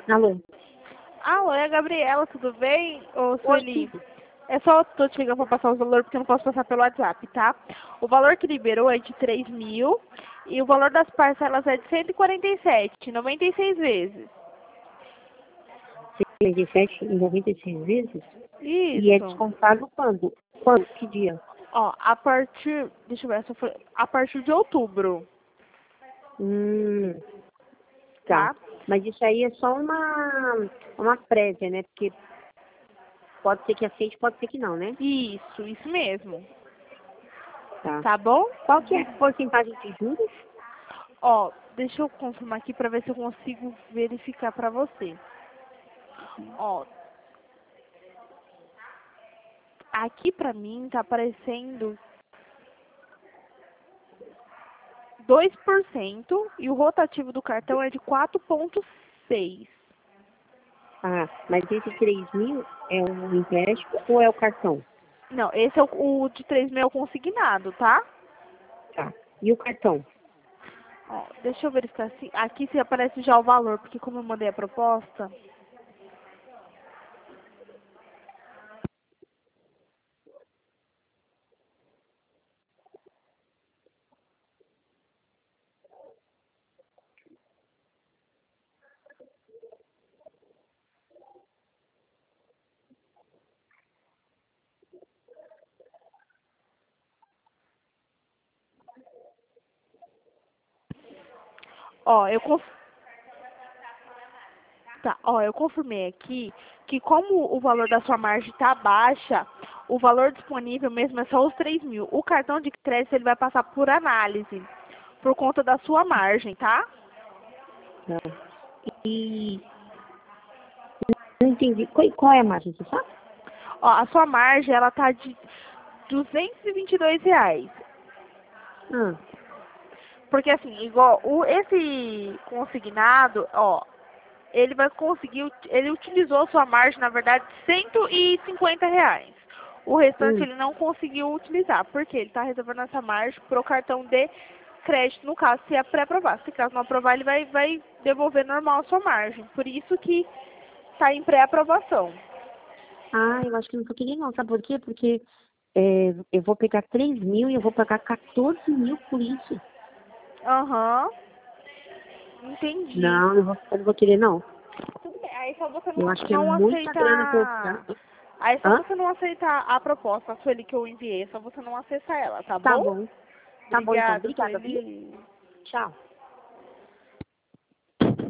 Alô? Alô, é a Gabriela, tudo bem? Ô, Oi, Sueli, tudo. é só tô te ligando pra passar os valores porque eu não posso passar pelo WhatsApp, tá? O valor que liberou é de 3 mil e o valor das parcelas é de 147, 96 vezes. 57 em 96 vezes? E é Isso. descontado quando? Quando? Que dia? Ó, a partir, deixa eu ver, essa foi a partir de outubro, Hum, tá. tá? Mas isso aí é só uma prévia, né? Porque pode ser que aceite, pode ser que não, né? Isso mesmo. Tá. Tá bom? Qual que é a porcentagem de juros? Ó, deixa eu confirmar aqui pra ver se eu consigo verificar pra você. Ó, aqui pra mim tá aparecendo 2% e o rotativo do cartão é de 4,6. Ah, mas esse 3 mil é o empréstimo ou é o cartão? Não, esse é o de 3 mil é o consignado, tá? Tá. E o cartão? Ó, deixa eu verificar se aqui se aparece já o valor, porque como eu mandei a proposta. Ó, eu confirmei aqui que como o valor da sua margem tá baixa, o valor disponível mesmo é só os 3 mil. O cartão de crédito ele vai passar por análise, por conta da sua margem, tá? Tá. E não entendi. Qual é a margem, você sabe? Ó, a sua margem ela tá de R$ 222. Ah, Porque assim, igual esse consignado, ó, ele vai conseguir, ele utilizou sua margem, na verdade, R$ 150. O restante hum. ele não conseguiu utilizar, porque ele está reservando essa margem para o cartão de crédito, no caso, se é pré-aprovar. Se caso não aprovar, ele vai devolver normal a sua margem. Por isso que está em pré-aprovação. Ah, eu acho que não tô querendo não. Sabe por quê? Porque eu vou pegar 3 mil e eu vou pagar 14 mil por isso. Aham, entendi. Não, eu não vou querer não. Tudo bem, aí só você Eu acho que é não muita grana pra eu aceitar. ficar. Aí só Hã? você não aceitar a proposta, Sueli, que eu enviei, só você não acessar ela, tá Tá bom? bom. Tá bom então. Obrigada, Obrigada, viu? Sueli. Tchau.